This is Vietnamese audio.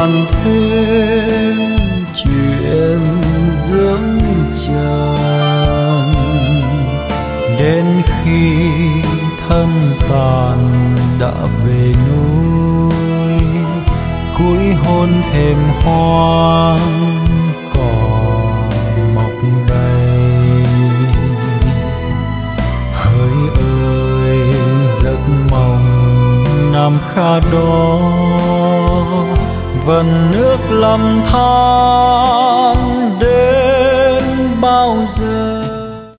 bàn thêm chuyện dưỡng trần, đến khi thân tàn đã về núi, cuối hôn thêm hoa cỏ mọc đầy. Hỡi ơi giấc mộng năm khá đó, vần nước lầm than